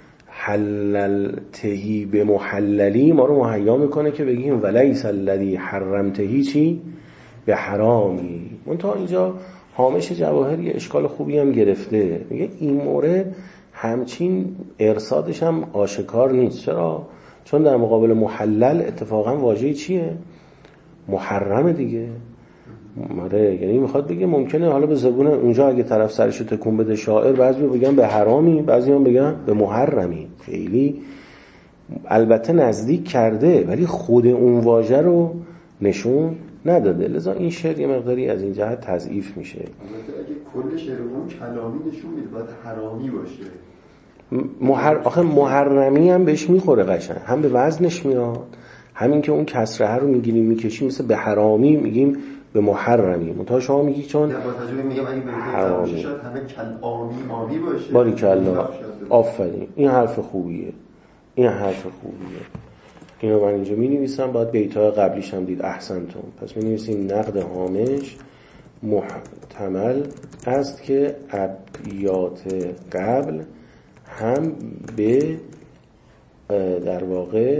حللتهی به محللی ما رو مهیا میکنه که بگیم ولیس الذی حرمتهی چی؟ به حرامی. منتها اینجا هامش جواهر یه اشکال خوبی هم گرفته، میگه این مورد همچین ارصادش هم آشکار نیست. چرا؟ چون در مقابل محلل اتفاقا واژه چیه؟ محرم دیگه. یعنی میخواد بگه ممکنه حالا به زبون اونجا اگه طرف سرشو تکون بده شاعر، بعضی بگن به حرامی، بعضی هم بگن به محرمی. خیلی البته نزدیک کرده ولی خود اون واژه رو نشون نداده، لذا این شعر یه مقداری از این جهت تضعیف میشه. البته اگه کل شعر اون کلامی نشون میده باید حرامی باشه. آخه محرمی هم بهش میخوره قشنگ، هم به وزنش میاد، همین که اون کسره رو میگیریم میکشیم مثل به حرامی میگیم به محرمی. منتها شما میگی چون با تجربه میگم اگه به شاید همه کلامی مامی باشه. باریکلا، آفرین، این حرف خوبیه، این حرف خوبیه. اینو من اینجا می نویسم، باید بیتای قبلیش هم دید احسنتون. پس می نویسیم نقد هامش محتمل است که ابیات قبل هم به در واقع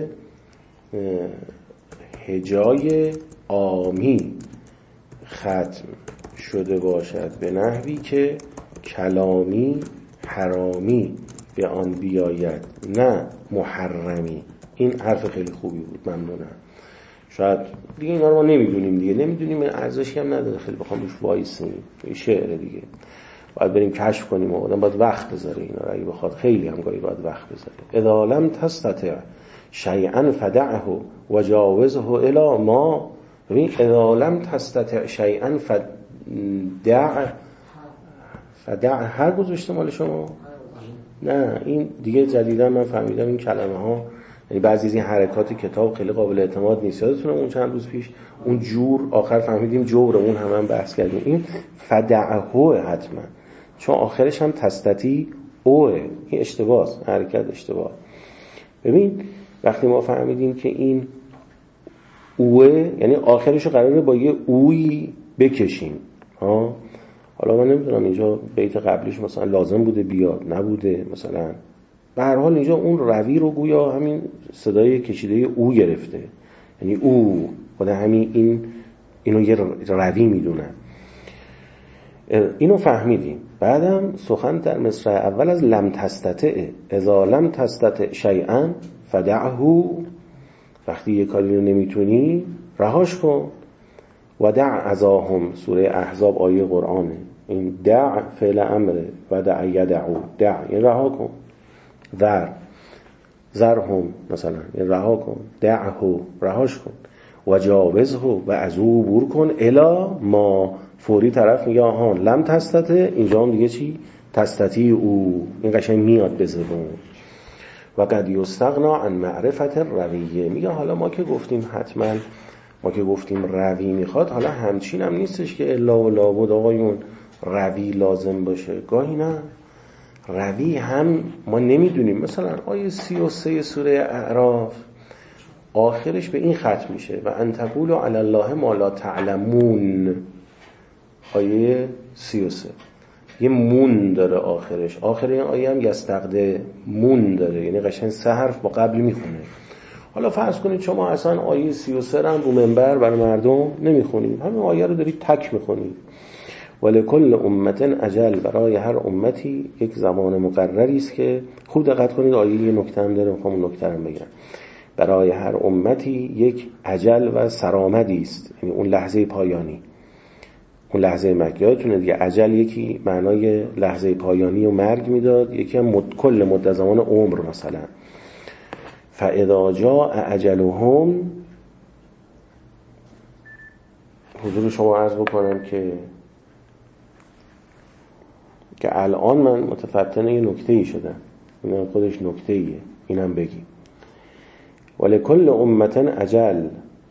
هجای عامی ختم شده باشد به نحوی که کلامی حرامی به آن بیاید نه محرمی. این حرف خیلی خوبی بود، ممنونم. شاید دیگه اینا رو ما نمیدونیم دیگه، نمیدونیم، ارزشی هم نداره خیلی بخوام روش وایسیم. این شعر دیگه باید بریم کشف کنیم و آدم باید وقت بذاره اینا رو، اگه بخواد خیلی هم گاهی باید وقت بذاره. اذا لم تستطع شیئا فدعه و جاوزه الی ما. ببین اذا لم تستطع شیئا فدع هر گذاشته مال شما؟ نه این دیگه جدیدا من فهمیدم این کلمه ها، یعنی بعضی از این حرکات کتاب خیلی قابل اعتماد نیست. یادتونه اون چند روز پیش اون جور آخر فهمیدیم جور، اون هم بحث کردیم. این فدعه حتما، چون آخرش هم تستطیع اوه، این اشتباهه، حرکت اشتباه. ببین وقتی ما فهمیدیم که این اوه یعنی آخرشو قراره با یه اویی بکشیم ها. حالا من نمیدونم اینجا بیت قبلیش مثلا لازم بوده بیاد نبوده، مثلا به هر حال اینجا اون روی رو گویا همین صدای کشیده او گرفته، یعنی او خود همین اینو یه روی میدونن. اینو فهمیدیم. بعدم سخن در مصرع اول از لم تستطع، اذا لم تستطع شیئا فدعه، وقتی یه کاری رو نمیتونی رهاش کن. و دع عزاهم، سوره احزاب آیه قرآنه. این دع فعل امره، و دع یدعو، دع یعنی رها کن. ذرهم مثلا یعنی رها کن. دعه رهاش کن. و جاوزه و از او عبور کن. الا ما، فوری طرف میگه آها لم تستطع، اینجا هم دیگه چی؟ تستطیع او. این قشنگ میاد به زبون. و قد یستغنا عن معرفت الرویه. میگه حالا ما که گفتیم حتما، ما که گفتیم روی میخواد، حالا همچین هم نیستش که الا و لابد آقایون روی لازم باشه. گاهی نه، روی هم ما نمیدونیم. مثلا آیه 33 سوره اعراف آخرش به این ختم میشه و ان تقولوا علی الله ما لا تعلمون. آیه 33 یه مون داره آخرش، آخر این آیه هم یستقده مون داره، یعنی قشنگ سه حرف با قبل میخونه. حالا فرض کنید شما اصلا آیه 33 هم رو منبر برای مردم نمیخونید، همین آیه رو دارید تک میخونید. ولکل امت اجل، برای هر امتی یک زمان مقرری است که خوب دقت کنید. آیه یه نکته هم داره، میخوام اون نکته رو بگم. برای هر امتی یک اجل و سرآمدی است، یعنی اون لحظه پایانی، اون لحظه مرگ. یادتونه دیگه اجل یکی معنای لحظه پایانی و مرگ میداد، یکی هم کل مدت زمان عمر. مثلا فاذا جاء اجلهم، حضور شما عرض بکنم که الان من متفتن یه نکته‌ای شدم، اینم خودش نکته‌ایه، اینم بگیم. ولکل امت اجل،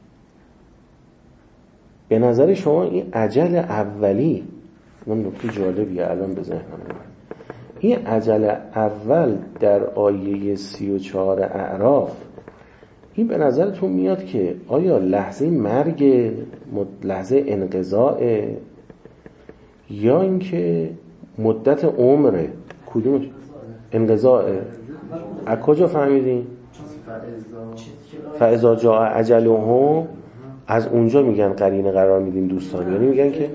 به نظر شما این اجل اولی، من نکته جالبیه الان به ذهنم اومد. این اجل اول در آیه 34 اعراف، این به نظرتون میاد که آیا لحظه مرگ، لحظه انقضاء، یا اینکه مدت عمره؟ کدومش؟ انقضاء. از کجا فهمیدین؟ فاذا جاء اجلهم، از اونجا میگن قرینه قرار میدیم دوستان، یعنی میگن که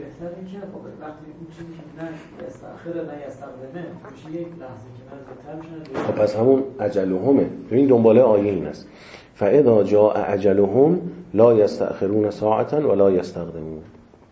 خب پس همون اجلهمه. ببین دنباله آیه این است فاذا جاء اجلهم لا یستأخرون ساعة ولا یستقدمون.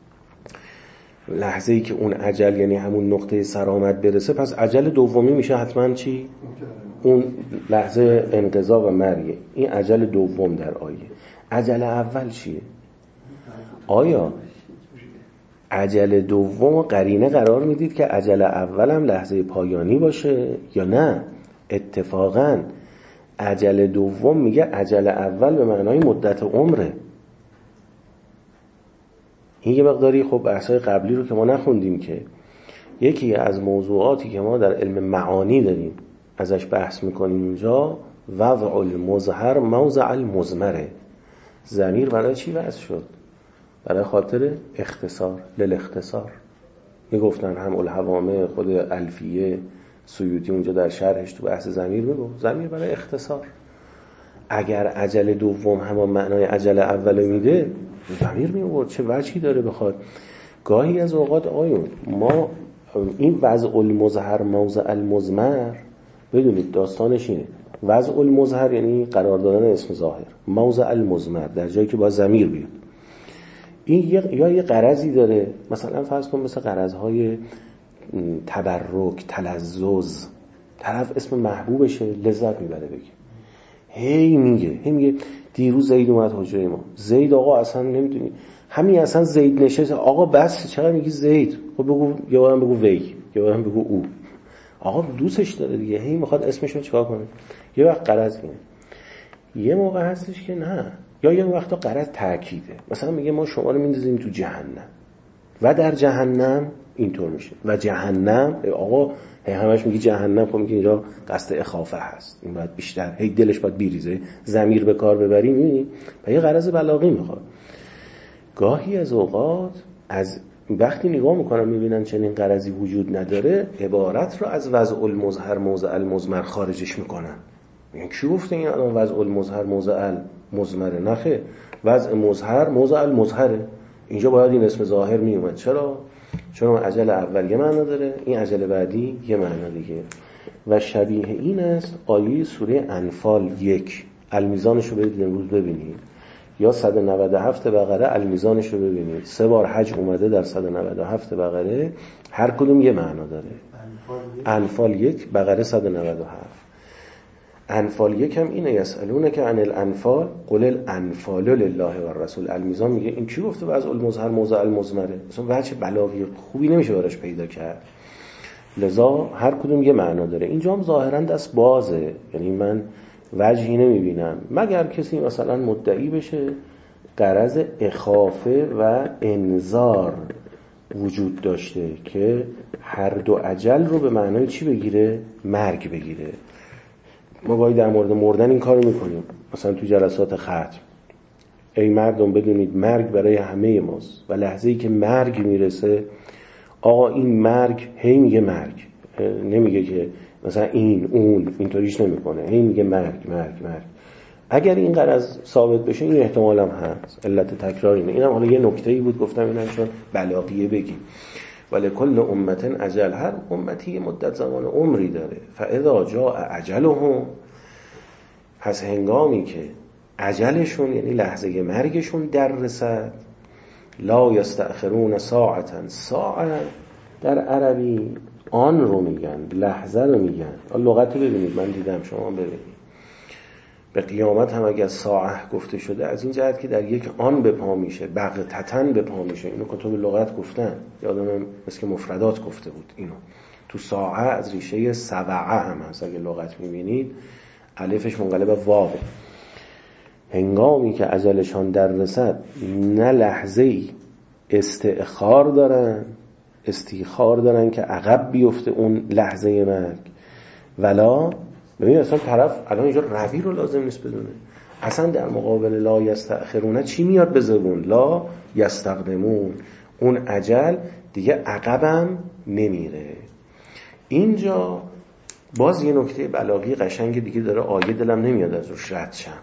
لحظه ای که اون اجل یعنی همون نقطه سرآمد برسه، پس اجل دومی میشه حتما چی؟ اون لحظه انقضا و مرگ. این اجل دوم در آیه. اجل اول چیه؟ آیا اجل دوم قرینه قرار میدید که اجل اول هم لحظه پایانی باشه یا نه؟ اتفاقا اجل دوم میگه اجل اول به معنای مدت عمره. این یه مقداری خب بحثای قبلی رو که ما نخوندیم که یکی از موضوعاتی که ما در علم معانی داریم ازش بحث میکنیم اونجا وضع المظهر موضع المضمره. ضمیر برای چی وضع شد؟ برای خاطر اختصار، للاختصار. میگفتن هم الحوامه خود الفیه سیوطی اونجا در شرحش تو بحث ضمیر میگفت ضمیر برای اختصار. اگر اجل دوم همان معنای اجل اول میده ضمیر میورد، چه وجهی داره بخواد؟ گاهی از اوقات آقایون ما این وضع المظهر موضع المضمر، بدونید داستانش اینه. وضع المظهر یعنی قرار دادن اسم ظاهر، موضع المضمر در جایی که باید ضمیر بیاد. این یا یه غرضی داره، مثلا فرض کن مثل غرضهای تبرک، تلذذ، طرف اسم محبوبشه لذت میبره بگه هی میگه دیروز زید اومد حجره ما، زید آقا اصلا نمیدونی همین اصلا زید نشست، آقا بس چرا میگی زید؟ خب بگو یا بارم بگو وی یا بارم بگو او. آقا دوستش داره دیگه، هی میخواد اسمشو چیکار کنه. یه وقت غرض اینه، یه موقع هستش که نه، یا یه وقتا غرض تأکیده. مثلا میگه ما شما رو میندازیم تو جهنم و در جهنم اینطور میشه و جهنم، آقا هی همش میگی جهنم، خب میگه اینجا قصد اخافه هست، این باید بیشتر هی دلش باید بیریزه، ضمیر به کار ببری، میبینی و یه غرض بلاغی میخواد. گاهی از اوقات از وقتی نگاه میکنن میبینن چنین غرضی وجود نداره، عبارت رو از وضع المظهر موضع المضمر خارجش میکنن. این کی گفته این الان وضع المظهر موضع المضمره؟ نخه، وضع مظهر موضع المظهره. اینجا باید این اسم ظاهر میومد. چرا؟ چون اجل اول یه معنی داره، این اجل بعدی یه معنی دیگه. و شبیه این است آیه سوره انفال 1. المیزانش رو برید امروز ببینید، یا 197 بقره المیزانش رو ببینید. 3 بار حج اومده در 197 بقره، هر کدوم یه معنا داره. انفال 1 بقره 197. انفال 1 هم اینه یسالونه که عن الانفال قل الانفال لله و الرسول. المیزان میگه این کی گفته وضع المظهر موضع المضمره؟ مثلا وجه بلاغی خوبی نمیشه براش پیدا کرد، لذا هر کدوم یه معنا داره. اینجا هم ظاهرا دست بازه، یعنی من وجهی نمیبینم مگر کسی مثلا مدعی بشه غرض اخافه و انذار وجود داشته که هر دو اجل رو به معنای چی بگیره؟ مرگ بگیره. ما گاهی در مورد مردن این کارو میکنیم، مثلا تو جلسات ختم ای مردم بدونید مرگ برای همه ماست و لحظه‌ای که مرگ میرسه، آقا این مرگ هی میگه مرگ، نمیگه که مثلا این اون، اینطوریش نمیکنه، هی میگه مرگ. اگر این غرض ثابت بشه این احتمال هم هست، علت تکرار اینه. اینم حالا یه نکته‌ای بود گفتم اینم چون بلاغیه بگیم. ولی کل امت اجل، هر امتی یه مدت زمان عمری داره. فاذا جاء اجلهم، پس هنگامی که اجلشون یعنی لحظه مرگشون در رسد، لا یستأخرون ساعة. ساعة در عربی آن رو میگن، لحظه رو میگن. لغت رو ببینید، من دیدم شما ببینید. به قیامت هم اگر ساعه گفته شده از این جهت که در یک آن به پا میشه، بغتتن به پا میشه. اینو کتب لغت گفتن، یادم مثل مفردات گفته بود اینو. تو ساعه از ریشه سوعه هم هست، اگه لغت میبینید الفش منقلب واو. هنگامی که اجلشان در رسد، نه لحظه‌ای استئخار دارن، استیخار دارن که عقب بیفته اون لحظه مرگ، ولا ببین اصلا طرف الان اینجا روی رو لازم نیست بدونه، اصلا در مقابل لا یستأخرونه چی میاد به زبون؟ لا یستقدمون. اون اجل دیگه عقبم نمیره. اینجا باز یه نکته بلاغی قشنگ دیگه داره، آیه دلم نمیاد از روش رد شم.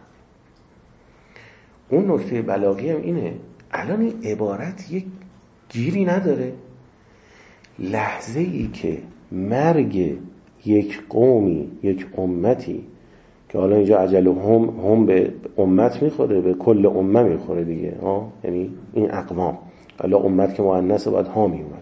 اون نکته بلاغی هم اینه، الان این عبارت یک گیری نداره. لحظه ای که مرگ یک قومی، یک امتی، که حالا اینجا عجل هم به امت میخوره، به کل امه میخوره دیگه، یعنی این اقوام، حالا امت که مؤنثه باید ها میومد.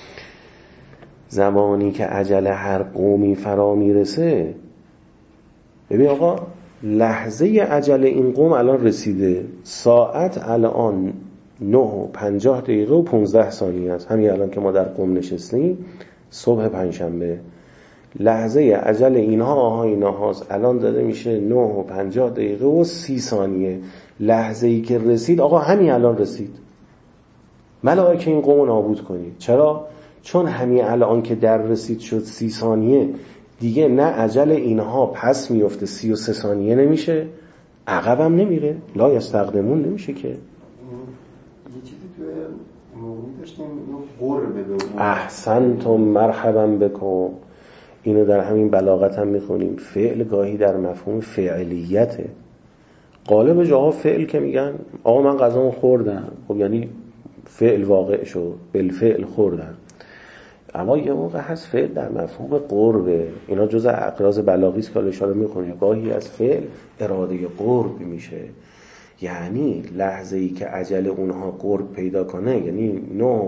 زمانی که عجل هر قومی فرا میرسه، ببین آقا لحظه عجل این قوم الان رسیده، ساعت الان 9:50 و 15 ثانیه است، همین الان که ما در قم نشستیم، صبح پنجشنبه. لحظه عجل اینهاست الان داده میشه 9:50 و 30 ثانیه. لحظه ای که رسید آقا همین الان رسید، ملائکه این قوم نابود کنید. چرا؟ چون همین الان که در رسید شد 30 ثانیه، دیگه نه عجل اینها پس میفته 33 ثانیه نمیشه، عقبم نمیره، لا یستقدمون نمیشه که. یه چیزی توی موضوع داشتیم قربه به احسنتم مرحبا بکن، اینو در همین بلاغت هم میخونیم. فعل گاهی در مفهوم فعلیته، غالب جاها فعل که میگن آقا من غذامو خوردم، خب یعنی فعل واقع شد، بالفعل خوردم. اما یه موقع هست فعل در مفهوم قربه، اینا جزء اقراض بلاغی است که اشاره میکنیم. گاهی از فعل اراده قرب میشه، یعنی لحظه ای که عجل اونها قرب پیدا کنه، یعنی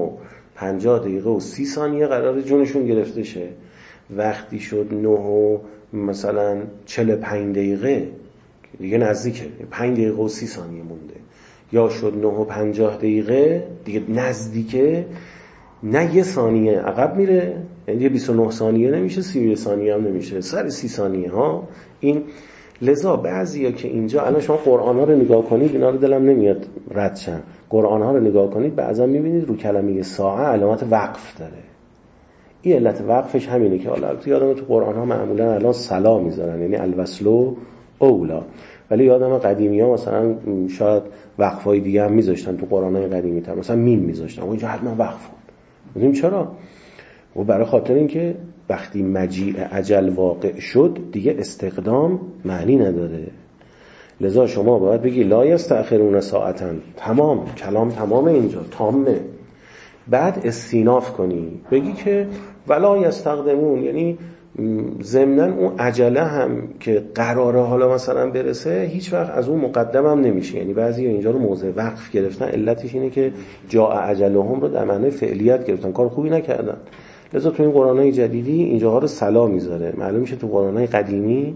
9:50 و 30 ثانیه قراره جونشون گرفته شه. وقتی شد 9 مثلا 45 دقیقه دیگه نزدیکه، 5 دقیقه و 30 ثانیه مونده، یا شد 9:50 دیگه نزدیکه، نه یه ثانیه عقب میره، یعنی 29 ثانیه نمیشه، 31 ثانیه هم نمیشه، سر 30 ثانیه ها. این لذا بعضیا که اینجا الان شما قرآن ها رو نگاه کنید، اینا رو دلم نمیاد رد شن، قرآن ها رو نگاه کنید بعضا میبینید رو کلمه ساعه علامت وقف داره. این علت وقفش همینه که حالا تو یادم تو قرآن ها معمولا الان سلا میذارن، یعنی الوصل اولا، ولی یادم قدیمی ها مثلا شاید وقفای دیگه هم میذاشتن تو قرآن های قدیمی تر، مثلا میم میذاشتن، اونجا حتما وقف بود. میدونیم چرا؟ و برای خاطر اینکه وقتی مجیء اجل واقع شد دیگه استقدام معنی نداره. لذا شما باید بگی لا یستأخرون ساعتا، تمام کلام تمام اینجا تامه. بعد استیناف کنی بگی که ولا یستقدمون، یعنی ضمناً اون عجله هم که قراره حالا مثلا برسه هیچ وقت از اون مقدم هم نمیشه. یعنی بعضی اینجا رو موضع وقف گرفتن، علتش اینه که جاء اجلهم رو در معنی فعلیت گرفتن، کار خوبی نکردن. لذا تو این قرآن‌های جدیدی اینجاها رو سلا میذاره. معلوم میشه تو قرآن‌های قدیمی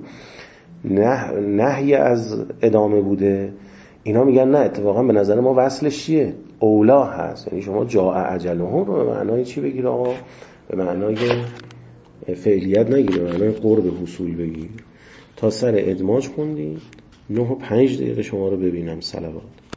نهی از ادامه بوده، اینا میگن نه اتفاقا به نظر ما وصلش چیه؟ اولا هست. یعنی شما جاء اجلهم رو به معنای چی بگیر آقا؟ به معنای فعلیت نگیر، به معنای قرب حصول بگیر. تا سر ادماج خوندی 9:05 شما رو ببینم. صلوات.